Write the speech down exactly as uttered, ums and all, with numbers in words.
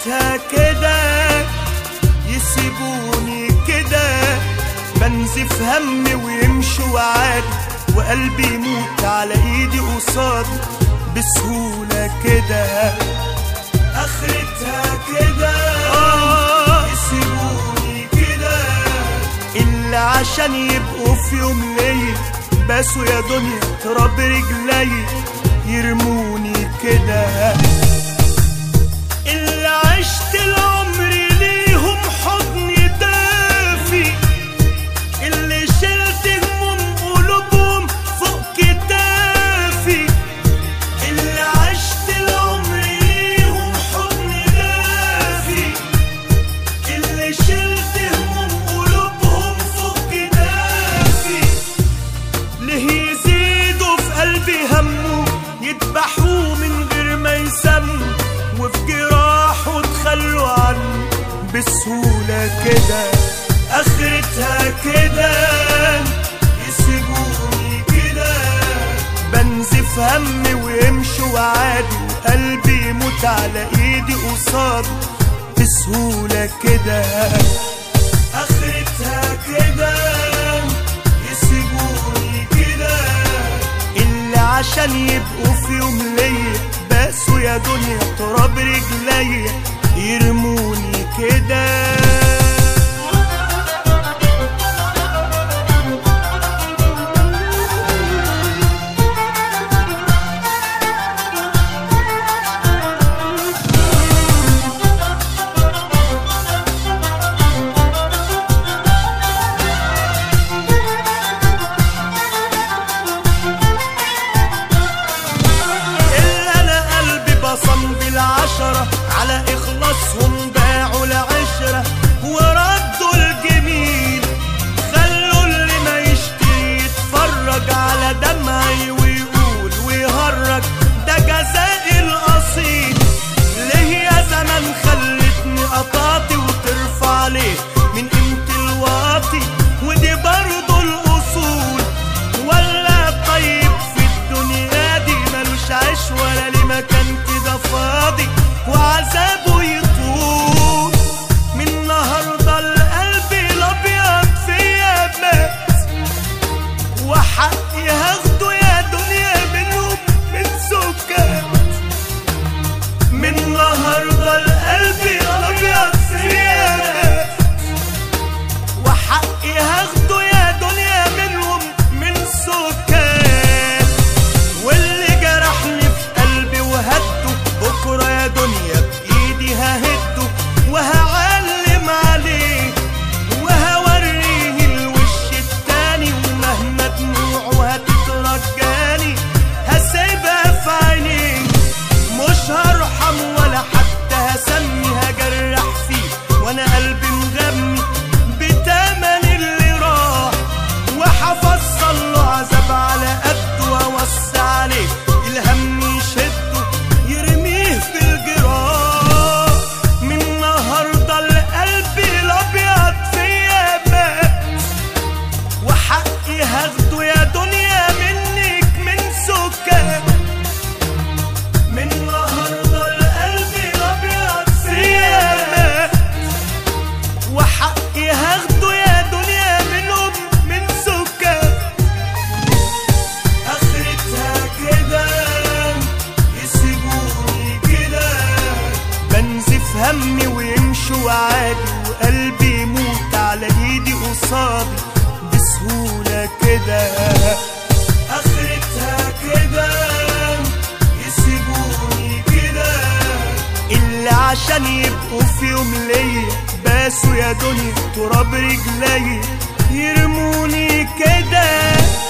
اخرتها كده يسيبوني كده بنزف همي ويمشوا عادي وقلبي يموت على ايدي قصادي بسهولة كده اخرتها كده يسيبوني كده اللي عشان يبقوا في يوم ليا باسوا يا دنيا تراب رجلي يرموني كده اللي عشت العمر ليهم حضن دافي اللي شلت هموم قلوبهم فوق كتافي اللي عشت العمر ليهم حضن دافي اللي شلت هموم قلوبهم فوق كتافي ليه يزيدوا في قلبي همه يذبحوه من غير ما يسموا وفي جراحه تخلوا عنه بسهولة كده اخرتها كده يسيبوني كده بنزف همي ويمشوا عادي وقلبي يموت على ايدي قصادي بسهولة كده اخرتها كده يسيبوني كده اللي عشان يبقوا في يوم ليا باسوا يا دنيا تراب رجلي يرموني كده على إخلاصهم باعوا العشرة وردوا الجميل خلوا اللي ما يشتري يتفرج على دمعي ويقول ويهرج ده جزائي الأصيل ليه يا زمان خلتني قطعتي وترفع ليه من قيمة الواطي ودي برضو الأصول ولا طيب في الدنيا دي ملوش عيش ولا ليه مكان كده فاضي وعذابه يطول من النهارده القلب الابيض فيا مات وحقي هاخده يا دنيا منهم من سكات من النهارده القلب الابيض فيا مات وحقي هاخده يا دنيا منهم من سكات واللي جرحني في قلبي وهده بكره يا دنيا ههده وهعلم عليه وهوريه الوش التاني ومهما دموعه هتترجاني هسيبها في عينيه مش هرحم ولا حتى هسمي هجرح فيه وانا قلبي مغمي بتمن اللي راح وهفصل له عذاب على قده واوسع عليه الهم يشده يرميه في الجراح هاخده يا دنيا منك من سكات من النهارده القلب الابيض فيا مات وحقي هاخده يا دنيا منهم من سكات اخرتها كده يسيبوني كده بنزف همي ويمشوا عادي وقلبي يموت على ايدي قصادي بسهولة كده اخرتها كده يسيبوني كده اللي عشان يبقوا في يوم ليا باسوا يا دنيا تراب رجلي يرموني كده.